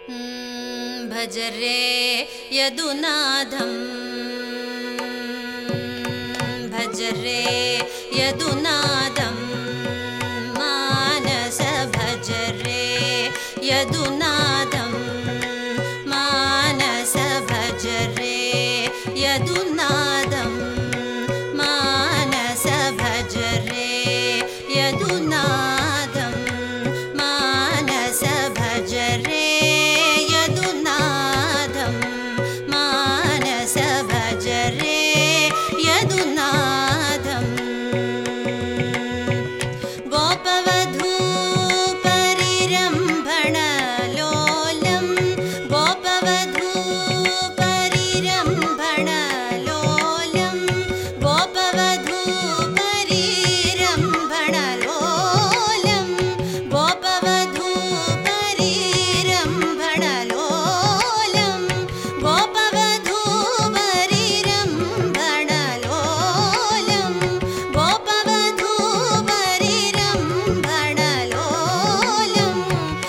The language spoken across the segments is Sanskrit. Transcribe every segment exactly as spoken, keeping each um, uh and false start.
भज रे यदुनादं भज रे यदुनादं मानस भज रे यदुनादं मानस भज रे यदुनादं मानस भज रे यदुनादं मानस भज रे यदुनादं मानस भज रे यदुनादं गोपवधू परिरम्भणलोलं गोपवधू परिरम्भणलोलं गोपवधू परिरम्भणलोलं गोपवधू परिरम्भणलोलं गोपवधू परिरम्भणलोलं गोपवधू परिरम्भणलोलं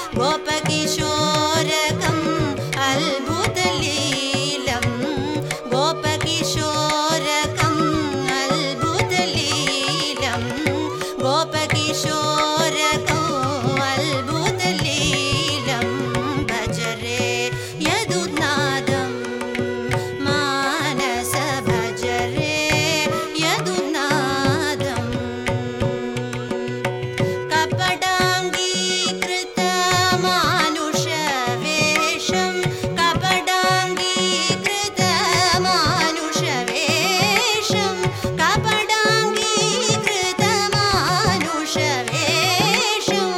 गोपकिशोरकम् अल्भुतलीलं गोपकिशोरकम् अल्भुतलीलं गोपकिशोरकम् अल्भुतलीलं भज रे यदुनादं मानस भज रे यदुनादं कपटाङ्गीकृतमानुषवेषं कपटाङ्गीकृतमानुषवेषं कपटाङ्गीकृतमानुषवेषं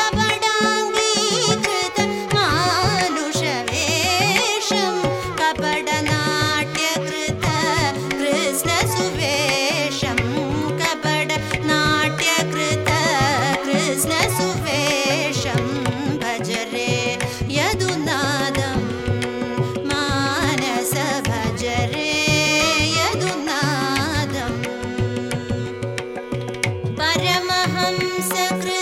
कपटाङ्गीकृतमानुषवेषं कपटनाट्यकृत कृष्णसुवेशं कपटनाट्यकृत कृष्णसुवेशं भज रे यदुनादं मानस भज रे यदुनादं परमहंस